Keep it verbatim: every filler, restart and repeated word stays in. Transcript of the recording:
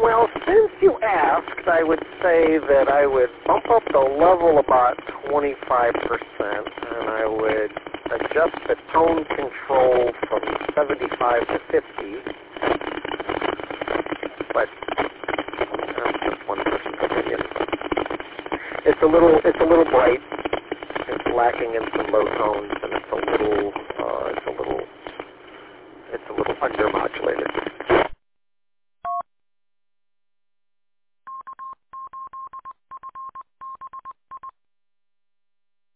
Well, since you asked, I would say that I would bump up the level about twenty-five percent, and I would adjust the tone control from seventy-five to fifty. But that's just one person's opinion. It's a little, it's a little bright. It's lacking in some low tones, and it's a little, uh, it's a little, it's a little undermodulated.